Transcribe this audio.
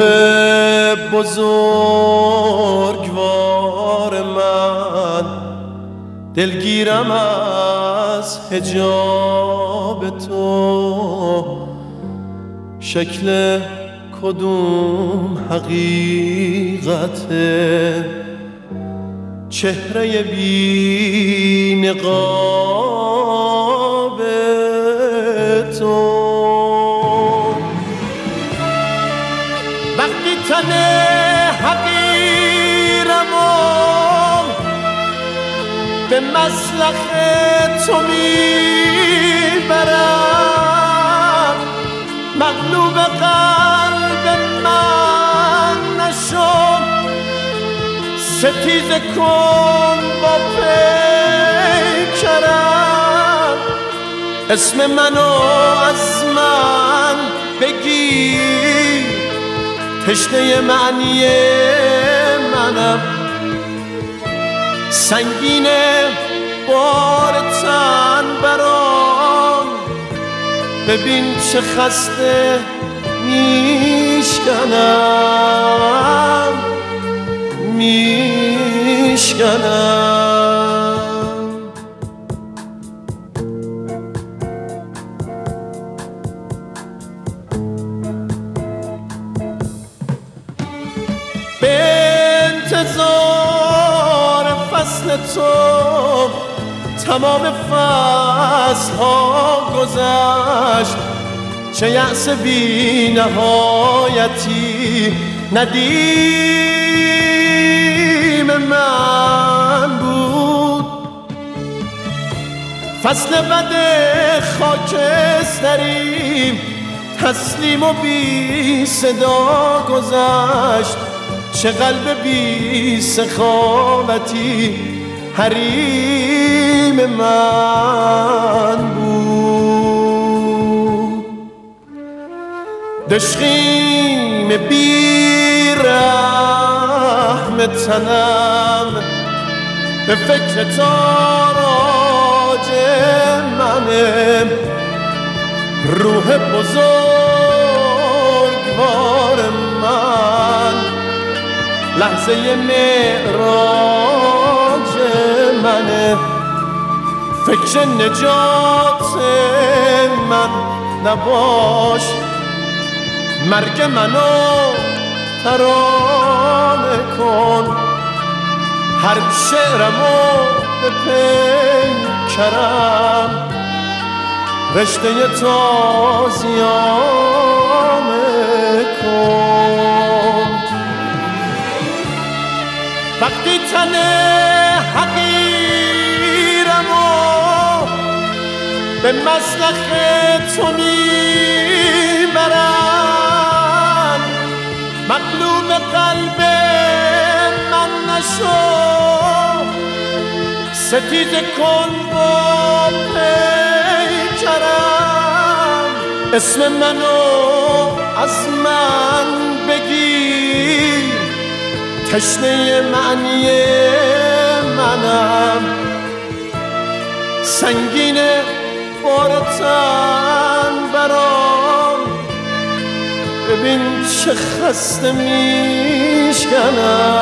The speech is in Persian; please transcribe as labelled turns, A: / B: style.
A: بزرگوار من، دلگیرم از حجاب تو. شکل کدوم حقیقته؟ چهره بی نقاب تو. وقتی تن حقیرم و به مسلخ تو میبرم، مغلوب قلب من نشو، ستیزه کن با پیکرم. اسم منو از من بگیر، تشنه معنی منم. سنگینه بار تن برام، ببین چه خسته میشکنم. به انتظار فصل تو تمام فصل ها گذشت. چه یأس بی نهایتی ندیم من بود. فصل بد خاکستری تسلیم و بی صدا گذشت. چه قلب بی سخاوتی حریم من بود. دشخیم بی رحم تنم، به فکر تاراج منه. روح بزرگوار من، لحظه معراج منه. فکر نجات من نباش، مرگ منو ترانه کن. هر شعرمو به پیکرم، رشته تازیانه کن. وقتی تن حقیرمو به مسلخ تو میبرم، مغلوب قلب من نشو، ستیزه کن با پیکرم. اسم منو از من بگیر، تشنه معنی منم. سنگینه بار تن برام، ببین چه خسته میشکنم.